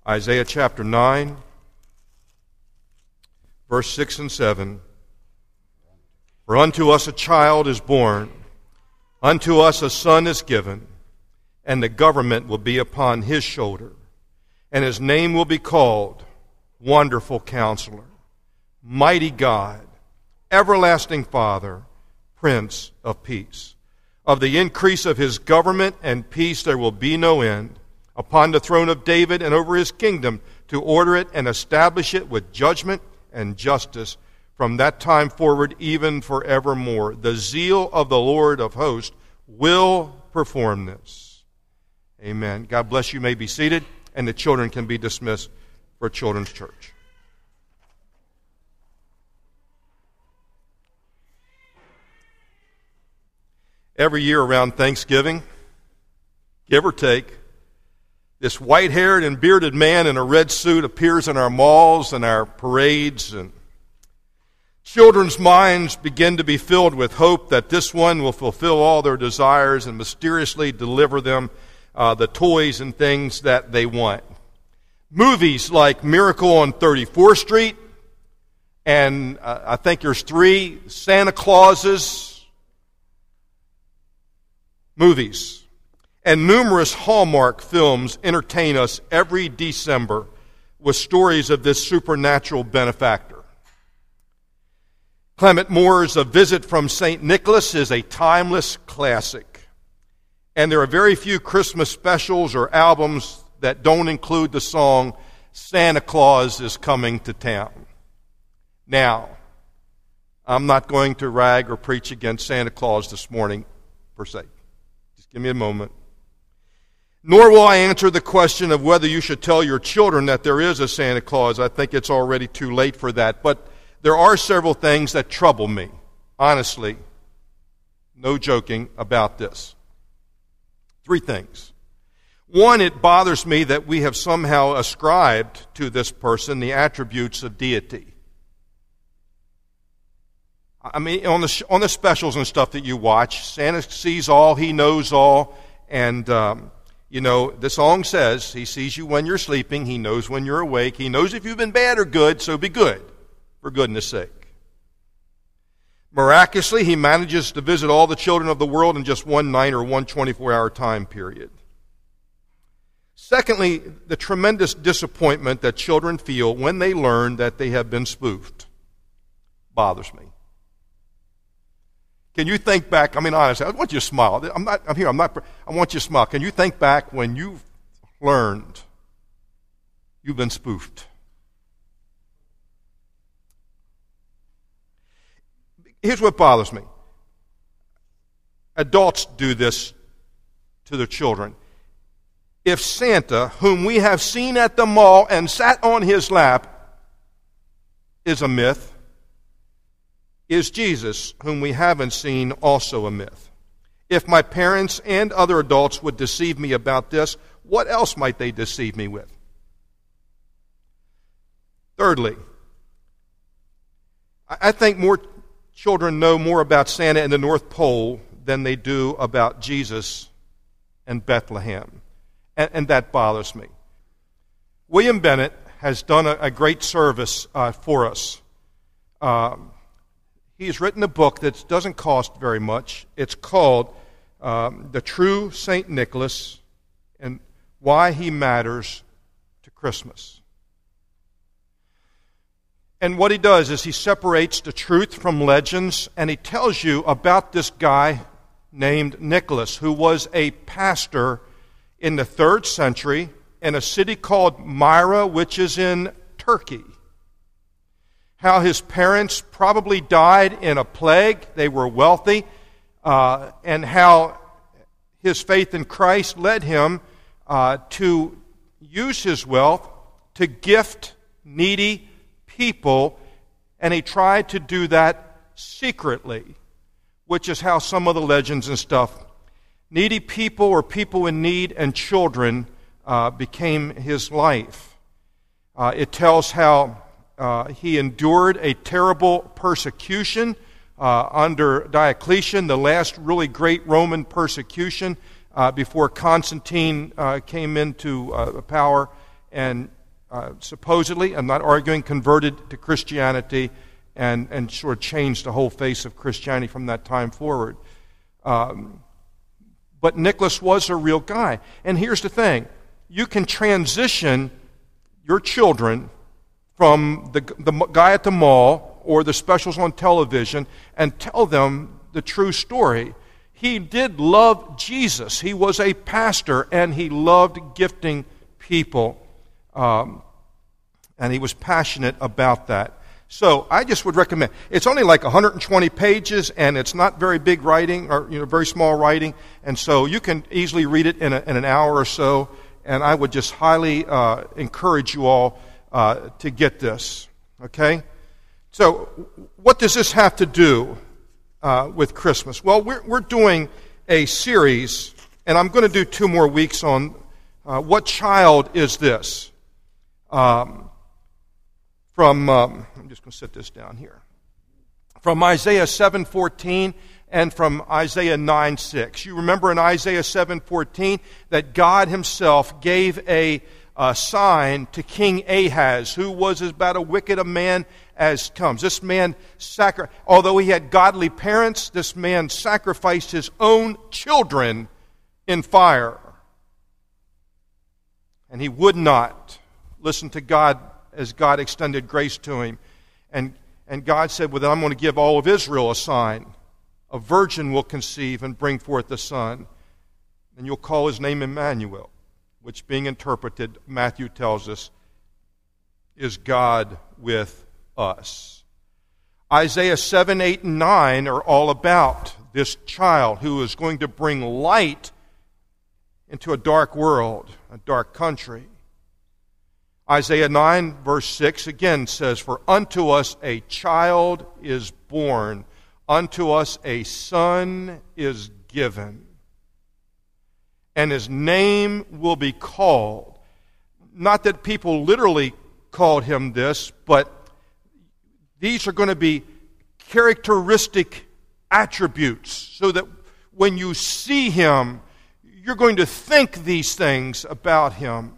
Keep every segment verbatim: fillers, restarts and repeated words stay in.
Isaiah chapter nine, verse six and seven. For unto us a child is born, unto us a son is given, and the government will be upon his shoulder, and his name will be called Wonderful Counselor, Mighty God, Everlasting Father, Prince of Peace. Of the increase of his government and peace there will be no end, upon the throne of David and over his kingdom, to order it and establish it with judgment and justice from that time forward, even forevermore. The zeal of the Lord of hosts will perform this. Amen. God bless you. You may be seated, and the children can be dismissed for Children's Church. Every year around Thanksgiving, give or take, this white-haired and bearded man in a red suit appears in our malls and our parades, and children's minds begin to be filled with hope that this one will fulfill all their desires and mysteriously deliver them uh, the toys and things that they want. Movies like Miracle on thirty-fourth Street, and uh, I think there's three Santa Clauses movies, and numerous Hallmark films entertain us every December with stories of this supernatural benefactor. Clement Moore's A Visit from Saint Nicholas is a timeless classic, and there are very few Christmas specials or albums that don't include the song Santa Claus is Coming to Town. Now, I'm not going to rag or preach against Santa Claus this morning, per se. Just give me a moment. Nor will I answer the question of whether you should tell your children that there is a Santa Claus. I think it's already too late for that. But there are several things that trouble me, honestly, no joking about this. Three things. One, it bothers me that we have somehow ascribed to this person the attributes of deity. I mean, on the on the specials and stuff that you watch, Santa sees all, he knows all, and um, you know, the song says he sees you when you're sleeping, he knows when you're awake, he knows if you've been bad or good, so be good, for goodness sake. Miraculously, he manages to visit all the children of the world in just one night or one twenty-four hour time period. Secondly, the tremendous disappointment that children feel when they learn that they have been spoofed bothers me. Can you think back? I mean, honestly, I want you to smile. I'm not. I'm here. I'm not. I want you to smile. Can you think back when you learned you've been spoofed? Here's what bothers me. Adults do this to their children. If Santa, whom we have seen at the mall and sat on his lap, is a myth, is Jesus, whom we haven't seen, also a myth? If my parents and other adults would deceive me about this, what else might they deceive me with? Thirdly, I think more children know more about Santa and the North Pole than they do about Jesus and Bethlehem. And, and that bothers me. William Bennett has done a, a great service uh, for us. Um, he's written a book that doesn't cost very much. It's called um, The True Saint Nicholas and Why He Matters to Christmas. And what he does is he separates the truth from legends, and he tells you about this guy named Nicholas, who was a pastor in the third century in a city called Myra, which is in Turkey. How his parents probably died in a plague. They were wealthy. Uh, and how his faith in Christ led him uh, to use his wealth to gift needy people, and he tried to do that secretly, which is how some of the legends and stuff, needy people or people in need and children uh, became his life. Uh, it tells how uh, he endured a terrible persecution uh, under Diocletian, the last really great Roman persecution uh, before Constantine uh, came into uh, power and uh, supposedly, I'm not arguing, converted to Christianity and, and sort of changed the whole face of Christianity from that time forward. Um, but Nicholas was a real guy. And here's the thing. You can transition your children from the, the guy at the mall or the specials on television and tell them the true story. He did love Jesus. He was a pastor, and he loved gifting people. Um, and he was passionate about that. So I just would recommend. It's only like one hundred twenty pages, and it's not very big writing, or you know, very small writing. And so you can easily read it in, a, in an hour or so. And I would just highly uh, encourage you all uh, to get this. Okay? So what does this have to do Uh, with Christmas? Well, we're, we're doing a series, and I'm going to do two more weeks on uh, what child is this? Um, from, um, I'm just going to set this down here. From Isaiah seven fourteen and from Isaiah nine six. You remember in Isaiah seven fourteen that God himself gave a, a sign to King Ahaz, who was about as wicked a man as comes. This man, sacri- although he had godly parents, this man sacrificed his own children in fire. And he would not listen to God as God extended grace to him. And, and God said, well, then I'm going to give all of Israel a sign. A virgin will conceive and bring forth a son, and you'll call his name Emmanuel, which being interpreted, Matthew tells us, is God with us. Isaiah seven, eight, and nine are all about this child who is going to bring light into a dark world, a dark country. Isaiah nine, verse six, again says, for unto us a child is born, unto us a son is given, and his name will be called. Not that people literally called him this, but these are going to be characteristic attributes so that when you see him, you're going to think these things about him.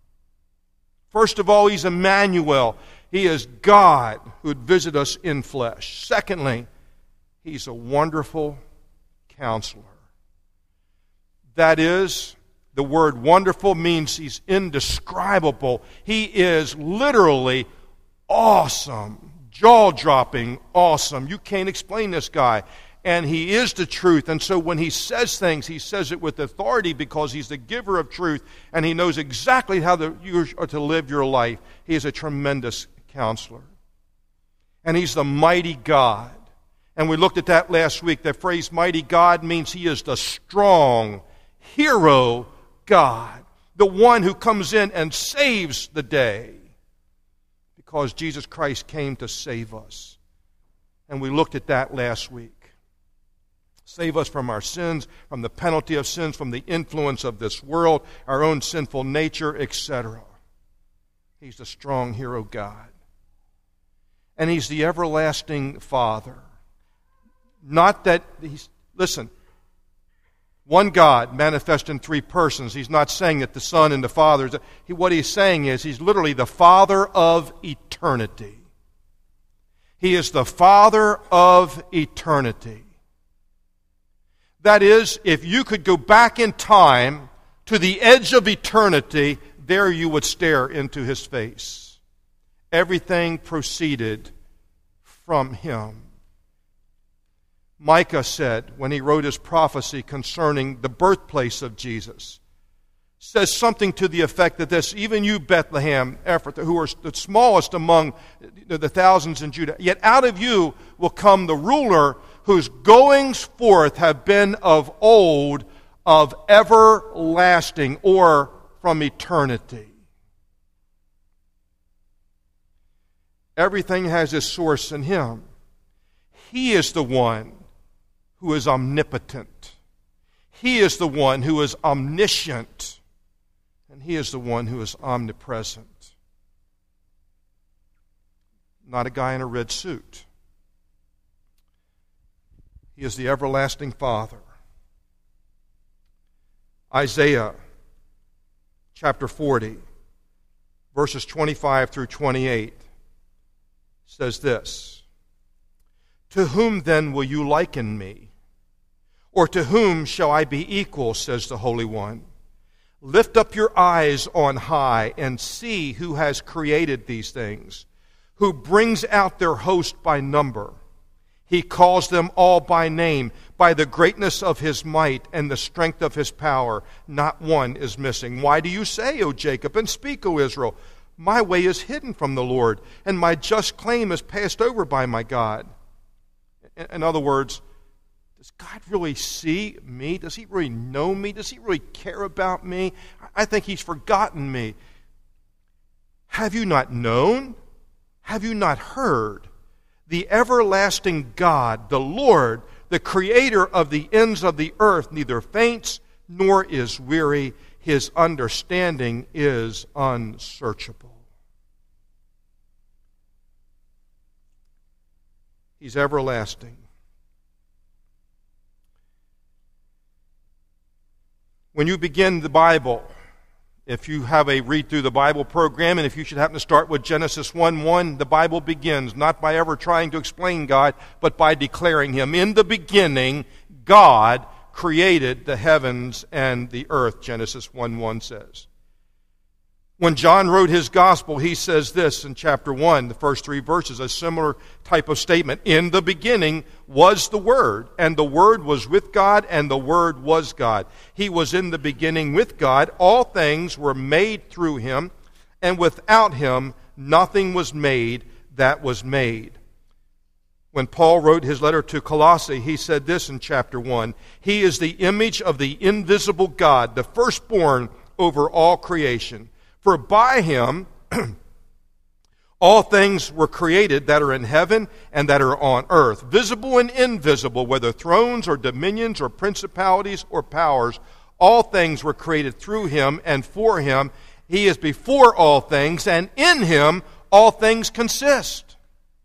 First of all, he's Emmanuel. He is God who would visit us in flesh. Secondly, he's a wonderful counselor. That is, the word wonderful means he's indescribable. He is literally awesome. Jaw-dropping, awesome. You can't explain this guy. And he is the truth. And so when he says things, he says it with authority because he's the giver of truth and he knows exactly how the, you are to live your life. He is a tremendous counselor. And he's the mighty God. And we looked at that last week. The phrase mighty God means he is the strong hero God, the one who comes in and saves the day. Because Jesus Christ came to save us. And we looked at that last week. Save us from our sins, from the penalty of sins, from the influence of this world, our own sinful nature, et cetera. He's the strong hero God. And he's the everlasting Father. Not that he's, listen, one God manifest in three persons. He's not saying that the Son and the Father, he, what he's saying is he's literally the Father of eternity. He is the Father of eternity. That is, if you could go back in time to the edge of eternity, there you would stare into his face. Everything proceeded from him. Micah said, when he wrote his prophecy concerning the birthplace of Jesus, says something to the effect that this, even you, Bethlehem, Ephrathah, who are the smallest among the thousands in Judah, yet out of you will come the ruler whose goings forth have been of old, of everlasting, or from eternity. Everything has its source in him. He is the one who is omnipotent. He is the one who is omniscient. And he is the one who is omnipresent. Not a guy in a red suit. He is the everlasting Father. Isaiah chapter forty, verses twenty-five through twenty-eight, says this: "To whom then will you liken me? Or to whom shall I be equal, says the Holy One? Lift up your eyes on high and see who has created these things, who brings out their host by number. He calls them all by name, by the greatness of his might and the strength of his power. Not one is missing. Why do you say, O Jacob, and speak, O Israel, my way is hidden from the Lord, and my just claim is passed over by my God?" In other words, does God really see me? Does he really know me? Does he really care about me? I think he's forgotten me. Have you not known? Have you not heard? The everlasting God, the Lord, the creator of the ends of the earth, neither faints nor is weary. His understanding is unsearchable. He's everlasting. When you begin the Bible, if you have a read through the Bible program, and if you should happen to start with Genesis one one, the Bible begins not by ever trying to explain God, but by declaring him. In the beginning, God created the heavens and the earth, Genesis one one says. When John wrote his gospel, he says this in chapter one, the first three verses, a similar type of statement. In the beginning was the Word, and the Word was with God, and the Word was God. He was in the beginning with God. All things were made through him, and without him nothing was made that was made. When Paul wrote his letter to Colossae, he said this in chapter one, "He is the image of the invisible God, the firstborn over all creation. For by him all things were created that are in heaven and that are on earth, visible and invisible, whether thrones or dominions or principalities or powers. All things were created through him and for him. He is before all things, and in him all things consist."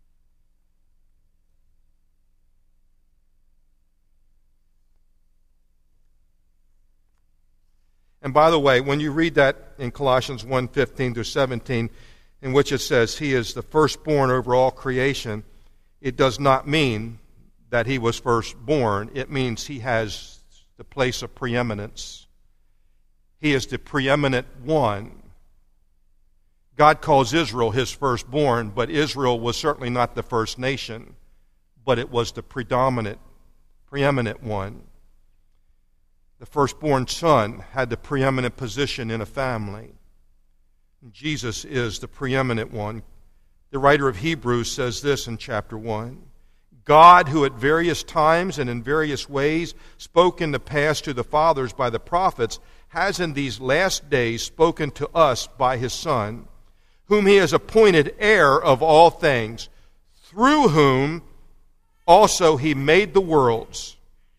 And by the way, when you read that in Colossians one fifteen through seventeen, in which it says he is the firstborn over all creation, it does not mean that he was firstborn. It means he has the place of preeminence. He is the preeminent one. God calls Israel his firstborn, but Israel was certainly not the first nation, but it was the predominant, preeminent one. The firstborn son had the preeminent position in a family. Jesus is the preeminent one. The writer of Hebrews says this in chapter one. God, who at various times and in various ways spoke in the past to the fathers by the prophets, has in these last days spoken to us by his Son, whom he has appointed heir of all things, through whom also he made the worlds,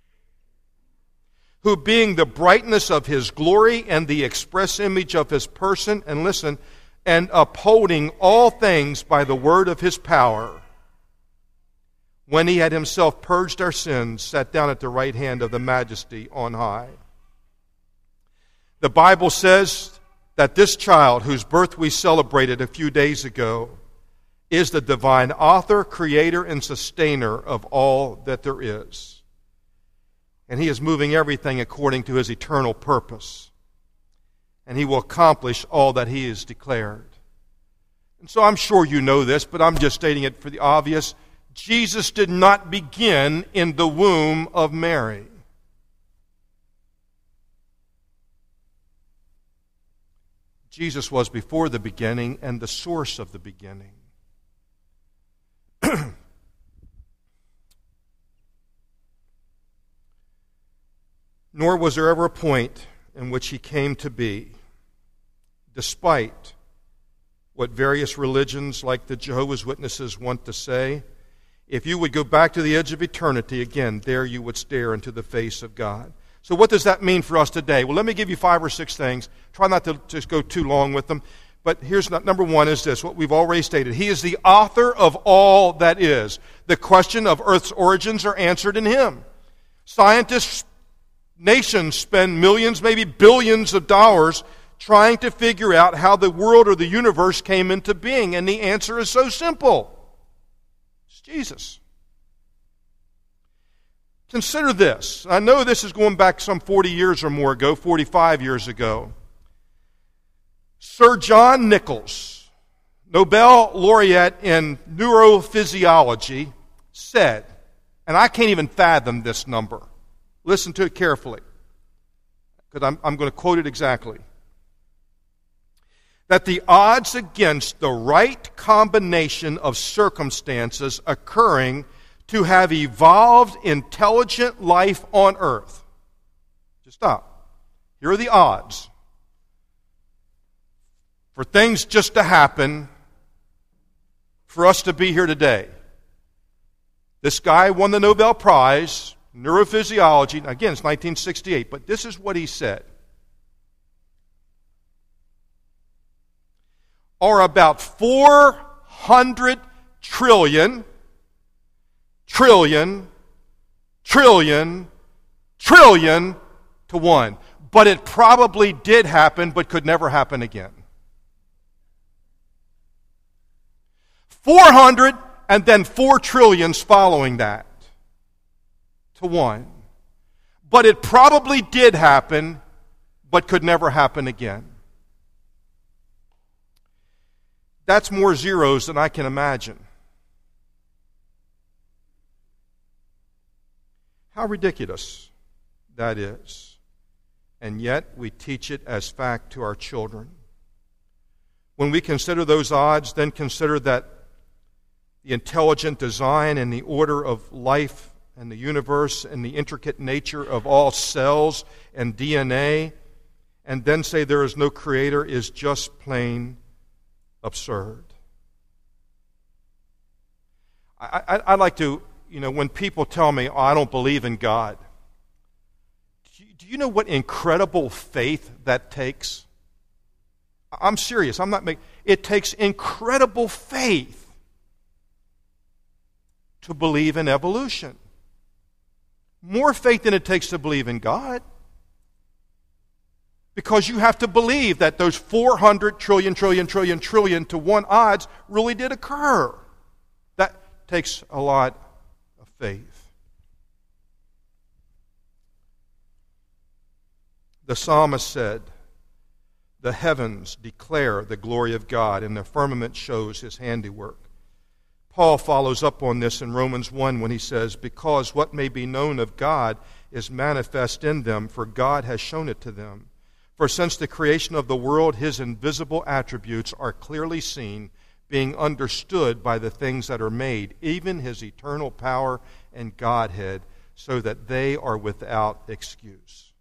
who being the brightness of his glory and the express image of his person, and listen, and upholding all things by the word of his power, when he had himself purged our sins, sat down at the right hand of the Majesty on high. The Bible says that this child, whose birth we celebrated a few days ago, is the divine author, creator, and sustainer of all that there is. And he is moving everything according to his eternal purpose. And he will accomplish all that he has declared. And so I'm sure you know this, but I'm just stating it for the obvious. Jesus did not begin in the womb of Mary. Jesus was before the beginning and the source of the beginning. Nor was there ever a point in which he came to be, despite what various religions like the Jehovah's Witnesses want to say. If you would go back to the edge of eternity, again, there you would stare into the face of God. So what does that mean for us today? Well, let me give you five or six things. Try not to just go too long with them. But here's number one is this, what we've already stated. He is the author of all that is. The question of Earth's origins are answered in him. Scientists, nations spend millions, maybe billions of dollars trying to figure out how the world or the universe came into being. And the answer is so simple. It's Jesus. Consider this. I know this is going back some forty years or more ago, forty-five years ago. Sir John Nichols, Nobel laureate in neurophysiology, said, and I can't even fathom this number. Listen to it carefully, because I'm, I'm going to quote it exactly. That the odds against the right combination of circumstances occurring to have evolved intelligent life on earth. Just stop. Here are the odds. For things just to happen, for us to be here today. This guy won the Nobel Prize, neurophysiology. Again, it's nineteen sixty-eight, but this is what he said. Are about four hundred trillion, trillion, trillion, trillion to one. But it probably did happen, but could never happen again. four hundred and then four trillions following that to one. But it probably did happen, but could never happen again. That's more zeros than I can imagine. How ridiculous that is. And yet we teach it as fact to our children. When we consider those odds, then consider that the intelligent design and the order of life and the universe and the intricate nature of all cells and D N A, and then say there is no creator is just plain absurd. I, I, I like to, you know, when people tell me, oh, I don't believe in God, do you, do you know what incredible faith that takes? I'm serious. I'm not making, it takes incredible faith to believe in evolution. More faith than it takes to believe in God. Because you have to believe that those four hundred trillion, trillion, trillion, trillion to one odds really did occur. That takes a lot of faith. The psalmist said, the heavens declare the glory of God, and the firmament shows his handiwork. Paul follows up on this in Romans one when he says, because what may be known of God is manifest in them, for God has shown it to them. For since the creation of the world, his invisible attributes are clearly seen, being understood by the things that are made, even his eternal power and Godhead, so that they are without excuse.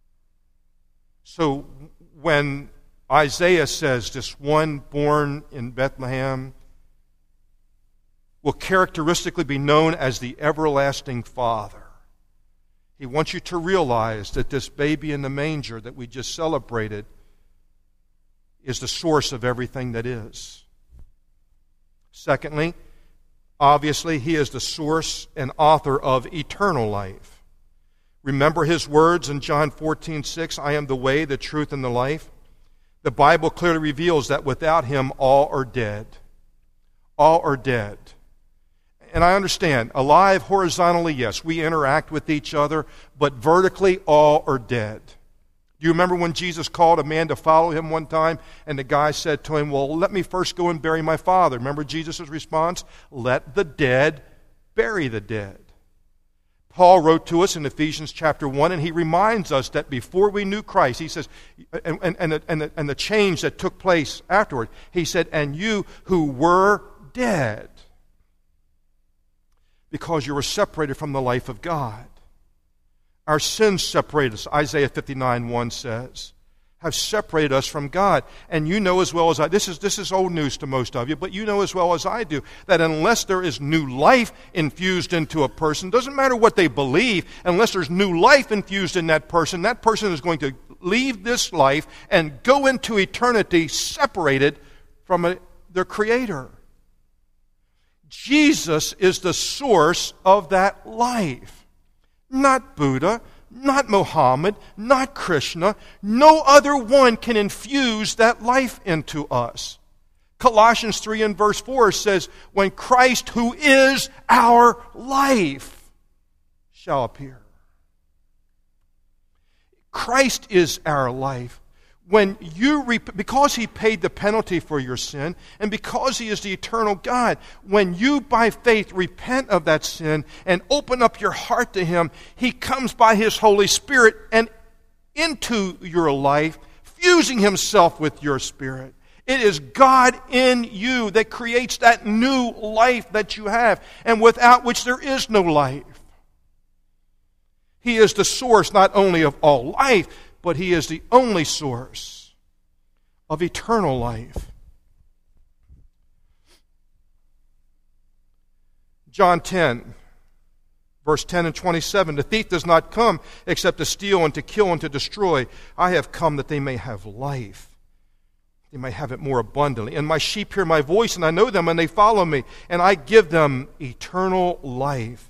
So when Isaiah says this one born in Bethlehem will characteristically be known as the everlasting Father, he wants you to realize that this baby in the manger that we just celebrated is the source of everything that is. Secondly, obviously, he is the source and author of eternal life. Remember his words in John fourteen six, I am the way, the truth, and the life. The Bible clearly reveals that without him, all are dead. All are dead. And I understand, alive horizontally, yes, we interact with each other, but vertically, all are dead. Do you remember when Jesus called a man to follow him one time, and the guy said to him, well, let me first go and bury my father. Remember Jesus' response? Let the dead bury the dead. Paul wrote to us in Ephesians chapter one, and he reminds us that before we knew Christ, he says, and, and, and, the, and, the, and the change that took place afterward, he said, and you who were dead, because you were separated from the life of God. Our sins separate us, Isaiah fifty-nine one says, have separated us from God. And you know as well as I, this is, this is old news to most of you, but you know as well as I do, that unless there is new life infused into a person, doesn't matter what they believe, unless there's new life infused in that person, that person is going to leave this life and go into eternity separated from a, their Creator. Jesus is the source of that life. Not Buddha, not Muhammad, not Krishna. No other one can infuse that life into us. Colossians three and verse four says, when Christ, who is our life, shall appear. Christ is our life. When you, rep- because He paid the penalty for your sin, and because He is the eternal God, when you by faith repent of that sin and open up your heart to Him, He comes by His Holy Spirit and into your life, fusing Himself with your spirit. It is God in you that creates that new life that you have, and without which there is no life. He is the source not only of all life, but He is the only source of eternal life. John ten, verse ten and twenty-seven, the thief does not come except to steal and to kill and to destroy. I have come that they may have life. They may have it more abundantly. And my sheep hear my voice, and I know them, and they follow me. And I give them eternal life,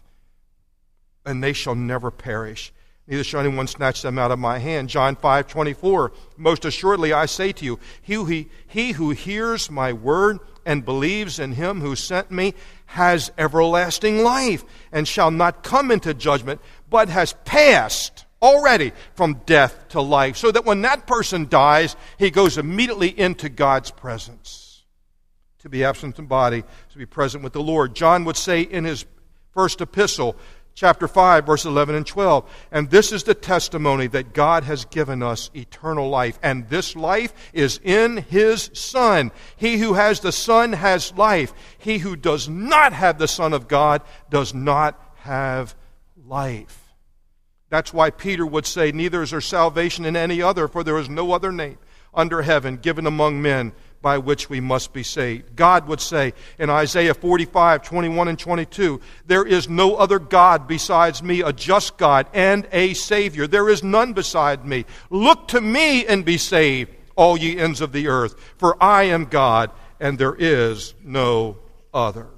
and they shall never perish. Neither shall anyone snatch them out of my hand. John five twenty-four, most assuredly I say to you, he who, he, he who hears my word and believes in Him who sent me has everlasting life, and shall not come into judgment, but has passed already from death to life, so that when that person dies, he goes immediately into God's presence. To be absent in body, to be present with the Lord. John would say in his first epistle, chapter five, verse eleven and twelve, and this is the testimony that God has given us eternal life, and this life is in His Son. He who has the Son has life. He who does not have the Son of God does not have life. That's why Peter would say, neither is there salvation in any other, for there is no other name under heaven given among men by which we must be saved. God would say in Isaiah forty-five, twenty-one and twenty-two, there is no other God besides me, a just God and a Savior. There is none beside me. Look to me and be saved, all ye ends of the earth, for I am God and there is no other.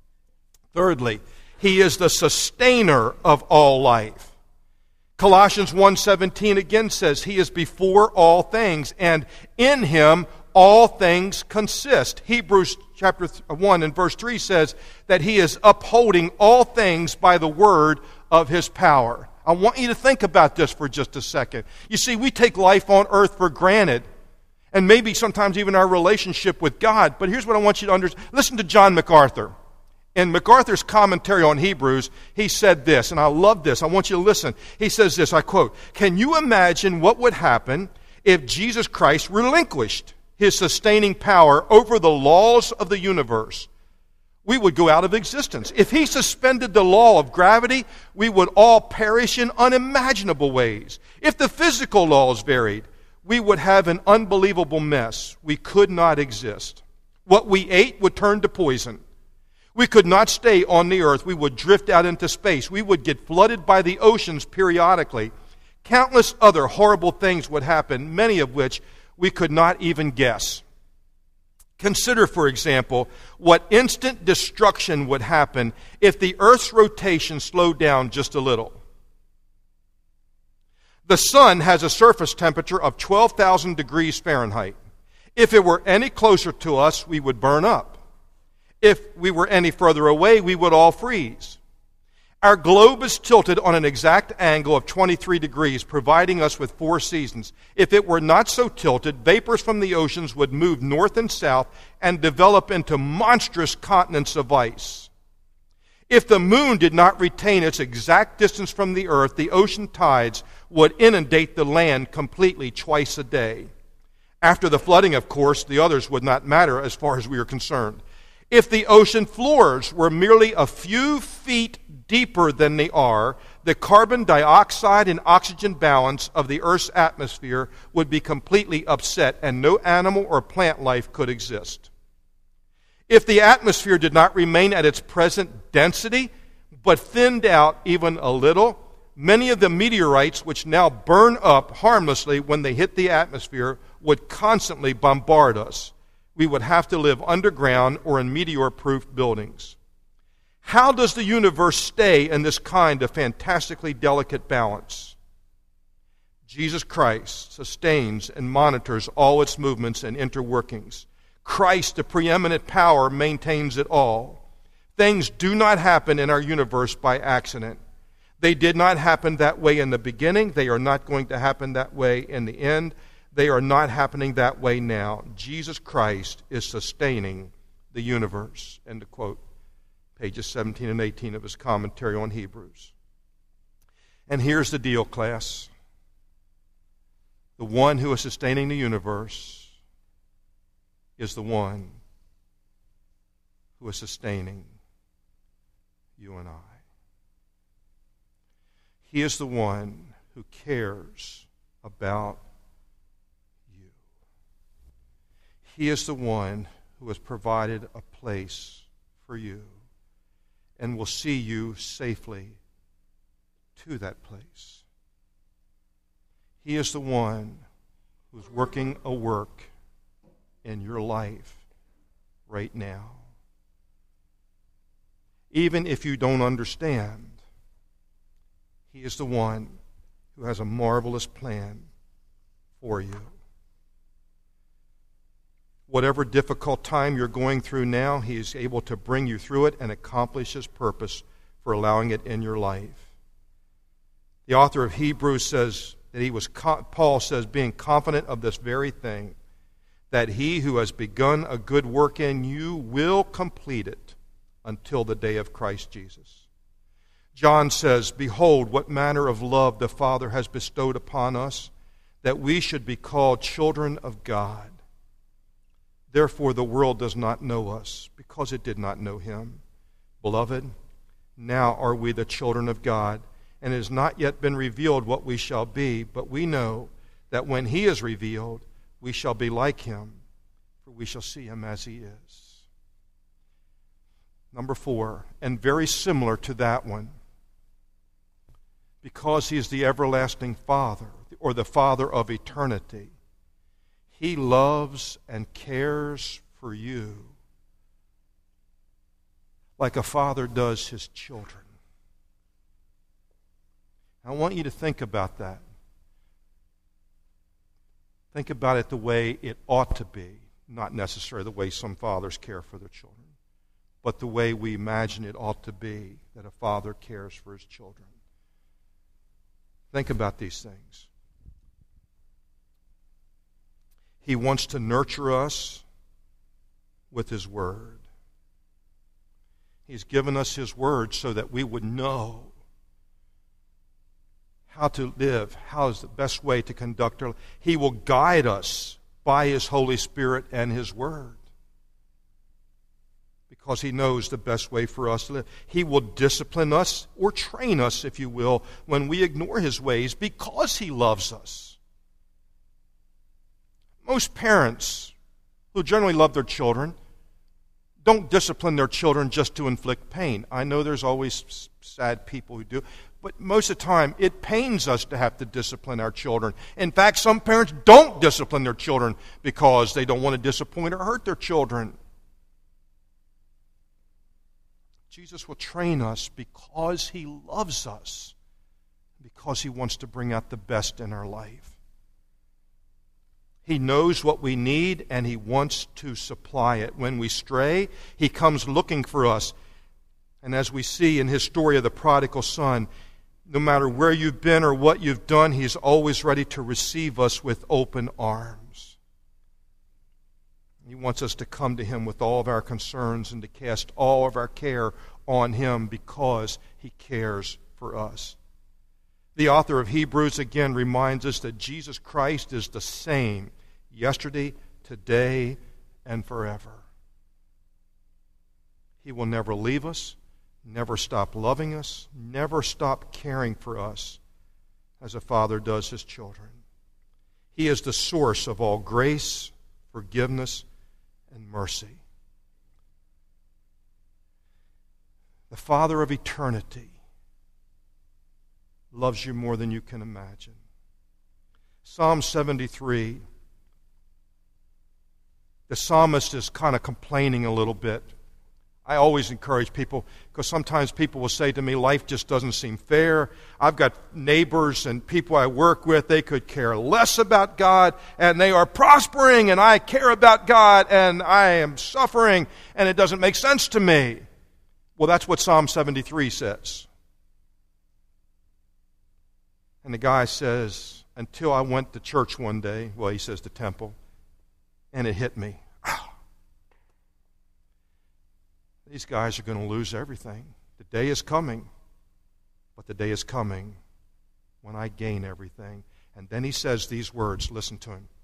Thirdly, He is the sustainer of all life. Colossians one seventeen again says, He is before all things, and in Him all things consist. Hebrews chapter one and verse three says that He is upholding all things by the word of His power. I want you to think about this for just a second. You see, we take life on earth for granted, and maybe sometimes even our relationship with God. But here's what I want you to understand. Listen to John MacArthur. In MacArthur's commentary on Hebrews, he said this, and I love this. I want you to listen. He says this, I quote, can you imagine what would happen if Jesus Christ relinquished His sustaining power over the laws of the universe? We would go out of existence. If He suspended the law of gravity, we would all perish in unimaginable ways. If the physical laws varied, we would have an unbelievable mess. We could not exist. What we ate would turn to poison. We could not stay on the earth. We would drift out into space. We would get flooded by the oceans periodically. Countless other horrible things would happen, many of which we could not even guess. Consider, for example, what instant destruction would happen if the Earth's rotation slowed down just a little. The sun has a surface temperature of twelve thousand degrees Fahrenheit. If it were any closer to us, we would burn up. If we were any further away, we would all freeze. Our globe is tilted on an exact angle of twenty-three degrees, providing us with four seasons. If it were not so tilted, vapors from the oceans would move north and south and develop into monstrous continents of ice. If the moon did not retain its exact distance from the earth, the ocean tides would inundate the land completely twice a day. After the flooding, of course, the others would not matter as far as we are concerned. If the ocean floors were merely a few feet deeper than they are, the carbon dioxide and oxygen balance of the Earth's atmosphere would be completely upset, and no animal or plant life could exist. If the atmosphere did not remain at its present density, but thinned out even a little, many of the meteorites which now burn up harmlessly when they hit the atmosphere would constantly bombard us. We would have to live underground or in meteor-proof buildings. How does the universe stay in this kind of fantastically delicate balance? Jesus Christ sustains and monitors all its movements and interworkings. Christ, the preeminent power, maintains it all. Things do not happen in our universe by accident. They did not happen that way in the beginning. They are not going to happen that way in the end. They are not happening that way now. Jesus Christ is sustaining the universe. End of quote. Pages seventeen and eighteen of his commentary on Hebrews. And here's the deal, class. The one who is sustaining the universe is the one who is sustaining you and I. He is the one who cares about you. He is the one who has provided a place for you and will see you safely to that place. He is the one who's working a work in your life right now. Even if you don't understand, He is the one who has a marvelous plan for you. Whatever difficult time you're going through now, He is able to bring you through it and accomplish His purpose for allowing it in your life. The author of Hebrews says that he was, Paul says, being confident of this very thing, that He who has begun a good work in you will complete it until the day of Christ Jesus. John says, behold, what manner of love the Father has bestowed upon us, that we should be called children of God. Therefore the world does not know us, because it did not know Him. Beloved, now are we the children of God, and it has not yet been revealed what we shall be, but we know that when He is revealed, we shall be like Him, for we shall see Him as He is. Number four, and very similar to that one, because He is the everlasting Father, or the Father of eternity, He loves and cares for you like a father does his children. I want you to think about that. Think about it the way it ought to be, not necessarily the way some fathers care for their children, but the way we imagine it ought to be that a father cares for his children. Think about these things. He wants to nurture us with His Word. He's given us His Word so that we would know how to live, how is the best way to conduct our life. He will guide us by His Holy Spirit and His Word, because He knows the best way for us to live. He will discipline us, or train us, if you will, when we ignore His ways, because He loves us. Most parents who generally love their children don't discipline their children just to inflict pain. I know there's always sad people who do, but most of the time it pains us to have to discipline our children. In fact, some parents don't discipline their children because they don't want to disappoint or hurt their children. Jesus will train us because He loves us, because He wants to bring out the best in our life. He knows what we need, and He wants to supply it. When we stray, He comes looking for us. And as we see in His story of the prodigal son, no matter where you've been or what you've done, He's always ready to receive us with open arms. He wants us to come to Him with all of our concerns and to cast all of our care on Him, because He cares for us. The author of Hebrews again reminds us that Jesus Christ is the same yesterday, today, and forever. He will never leave us, never stop loving us, never stop caring for us as a father does his children. He is the source of all grace, forgiveness, and mercy. The Father of eternity loves you more than you can imagine. Psalm seventy-three, the psalmist is kind of complaining a little bit I always encourage people, because sometimes people will say to me, life just doesn't seem fair. I've got neighbors and people I work with, they could care less about God, and they are prospering, and I care about God, and I am suffering, and it doesn't make sense to me. Well, that's what Psalm seventy-three says. And the guy says, until I went to church one day, well, he says the temple, and it hit me. These guys are going to lose everything. The day is coming, but the day is coming when I gain everything. And then he says these words, listen to him.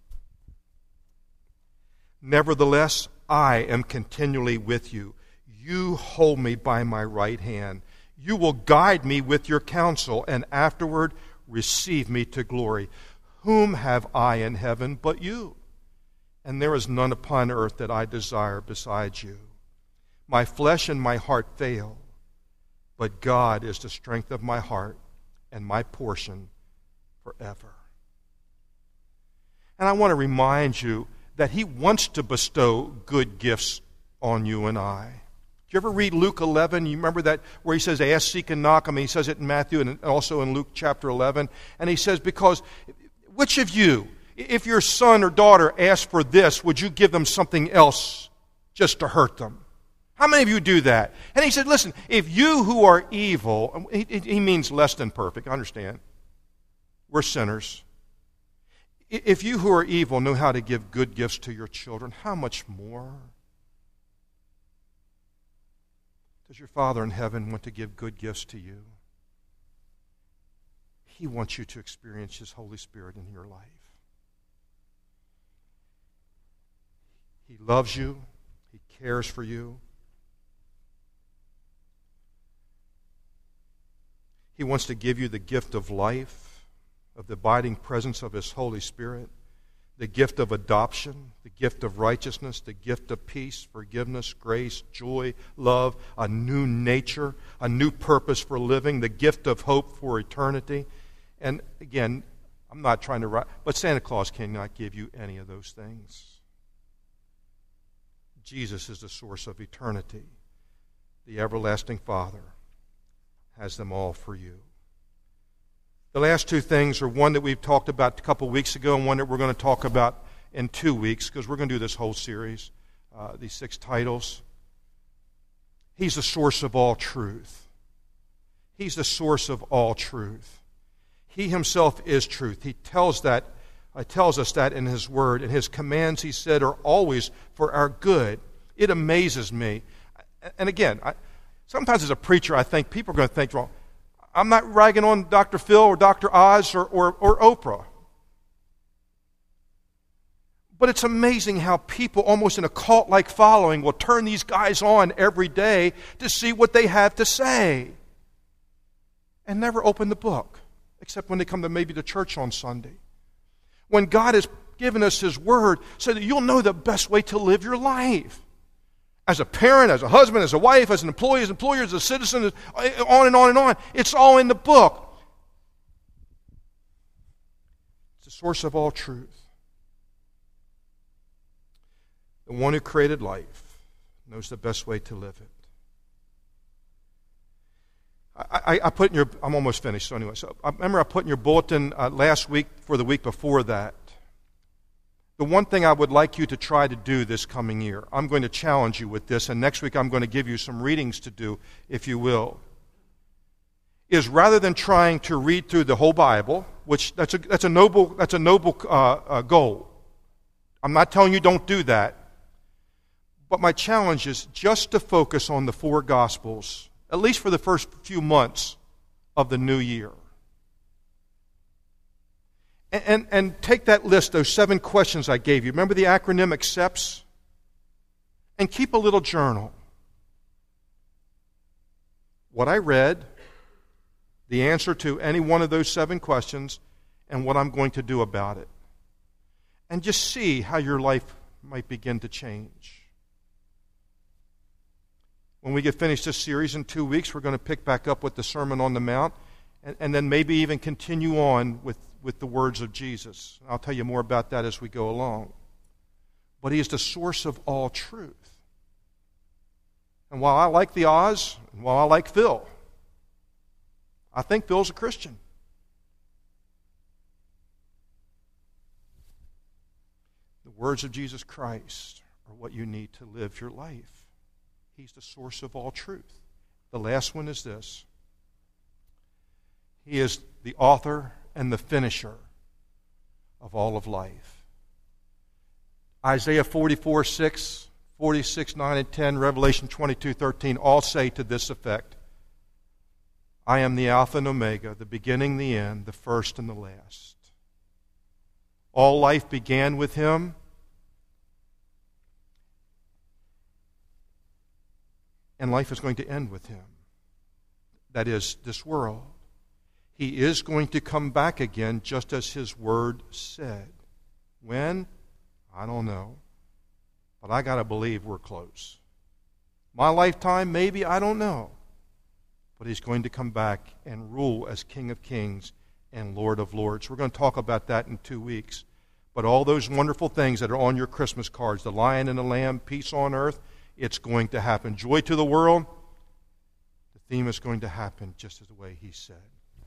Nevertheless, I am continually with you. You hold me by my right hand. You will guide me with your counsel, and afterward receive me to glory. Whom have I in heaven but you? And there is none upon earth that I desire besides you. My flesh and my heart fail, but God is the strength of my heart and my portion forever. And I want to remind you that he wants to bestow good gifts on you and I. Did you ever read Luke eleven? You remember that where he says, ask, seek, and knock? I mean, he says it in Matthew and also in Luke chapter eleven. And he says, because which of you, if your son or daughter asked for this, would you give them something else just to hurt them? How many of you do that? And he said, listen, if you who are evil, he, he means less than perfect, I understand. We're sinners. If you who are evil know how to give good gifts to your children, how much more does your Father in heaven want to give good gifts to you? He wants you to experience His Holy Spirit in your life. He loves you. He cares for you. He wants to give you the gift of life, of the abiding presence of His Holy Spirit, the gift of adoption, the gift of righteousness, the gift of peace, forgiveness, grace, joy, love, a new nature, a new purpose for living, the gift of hope for eternity. And again, I'm not trying to write, but Santa Claus cannot give you any of those things. Jesus is the source of eternity. The everlasting Father has them all for you. The last two things are one that we've talked about a couple weeks ago and one that we're going to talk about in two weeks because we're going to do this whole series, uh, these six titles. He's the source of all truth. He's the source of all truth. He himself is truth. He tells that, uh, tells us that in His Word, and His commands, He said, are always for our good. It amazes me. And again, I, sometimes as a preacher, I think people are going to think wrong. I'm not ragging on Doctor Phil or Doctor Oz or, or, or Oprah. But it's amazing how people, almost in a cult-like following, will turn these guys on every day to see what they have to say and never open the book, except when they come to maybe to church on Sunday. When God has given us His Word so that you'll know the best way to live your life. As a parent, as a husband, as a wife, as an employee, as an employer, as a citizen, on and on and on. It's all in the book. It's the source of all truth. The one who created life knows the best way to live it. I, I, I put in your, I'm almost finished, so anyway. So I remember I put in your bulletin uh, last week for the week before that. The one thing I would like you to try to do this coming year, I'm going to challenge you with this, and next week I'm going to give you some readings to do, if you will, is rather than trying to read through the whole Bible, which that's a, that's a noble, that's a noble uh, uh, goal. I'm not telling you don't do that. But my challenge is just to focus on the four Gospels, at least for the first few months of the new year. And, and, and take that list, those seven questions I gave you. Remember the acronym ACCEPTS? And keep a little journal. What I read, the answer to any one of those seven questions, and what I'm going to do about it. And just see how your life might begin to change. When we get finished this series in two weeks, we're going to pick back up with the Sermon on the Mount, and, and then maybe even continue on with, with the words of Jesus. I'll tell you more about that as we go along. But He is the source of all truth. And while I like the Oz, and while I like Phil, I think Phil's a Christian. The words of Jesus Christ are what you need to live your life. He's the source of all truth. The last one is this. He is the author and the finisher of all of life. Isaiah forty-four six, forty-six nine and ten, Revelation twenty-two thirteen all say to this effect, I am the Alpha and Omega, the beginning, the end, the first and the last. All life began with him. And life is going to end with him. That is, this world. He is going to come back again just as his word said. When? I don't know. But I got to believe we're close. My lifetime, maybe, I don't know. But he's going to come back and rule as King of Kings and Lord of Lords. We're going to talk about that in two weeks. But all those wonderful things that are on your Christmas cards, the lion and the lamb, peace on earth, it's going to happen. Joy to the world, the theme is going to happen just as the way he said.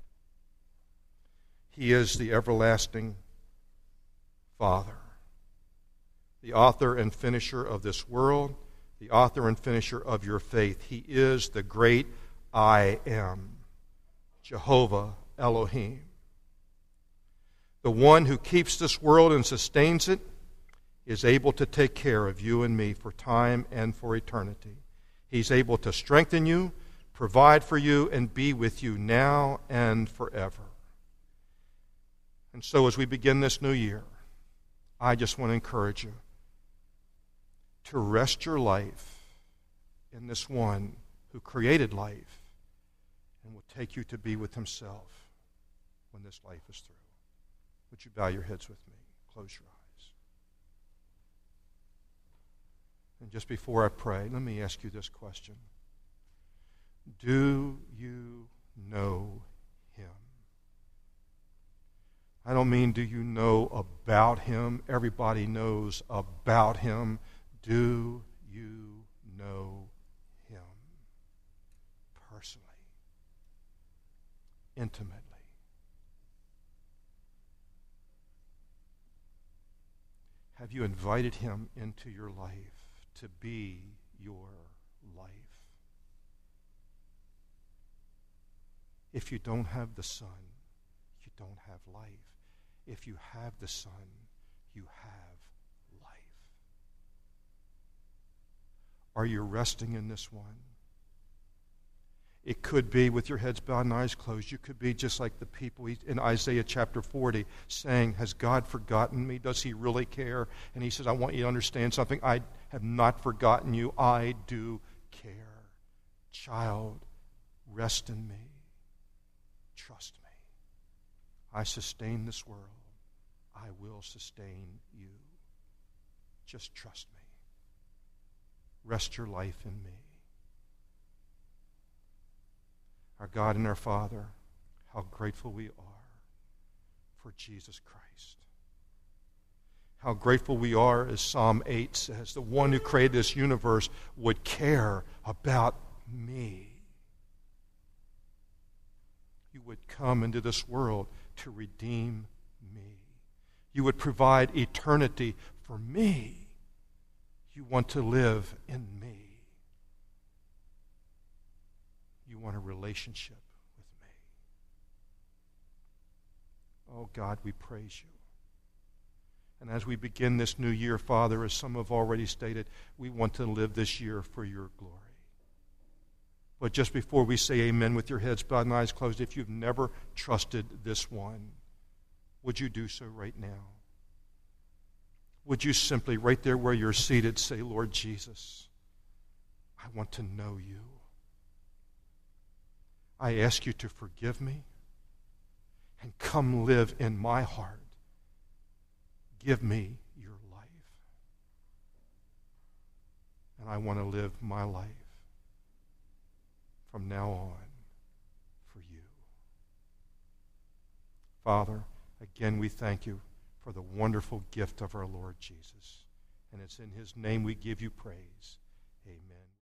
He is the everlasting Father, the author and finisher of this world, the author and finisher of your faith. He is the great I am, Jehovah Elohim. The one who keeps this world and sustains it is able to take care of you and me for time and for eternity. He's able to strengthen you, provide for you, and be with you now and forever. And so as we begin this new year, I just want to encourage you to rest your life in this one who created life and will take you to be with himself when this life is through. Would you bow your heads with me? Close your eyes. And just before I pray, let me ask you this question. Do you know him? I don't mean do you know about him. Everybody knows about him. Do you know him personally, intimately? Have you invited him into your life to be your life? If you don't have the Son, you don't have life. If you have the Son, you have life. Are you resting in this one? It could be with your heads bowed and eyes closed. You could be just like the people in Isaiah chapter forty saying, has God forgotten me? Does he really care? And he says, I want you to understand something. I have not forgotten you. I do care. Child, rest in me. Trust me. I sustain this world. I will sustain you. Just trust me. Rest your life in me. Our God and our Father, how grateful we are for Jesus Christ. How grateful we are, as Psalm eight says, the one who created this universe would care about me. You would come into this world to redeem me. You would provide eternity for me. You want to live in me. You want a relationship with me. Oh God, we praise you. And as we begin this new year, Father, as some have already stated, we want to live this year for your glory. But just before we say amen with your heads bowed and eyes closed, if you've never trusted this one, would you do so right now? Would you simply, right there where you're seated, say, Lord Jesus, I want to know you. I ask you to forgive me and come live in my heart. Give me your life. And I want to live my life from now on for you. Father, again we thank you for the wonderful gift of our Lord Jesus. And it's in his name we give you praise. Amen.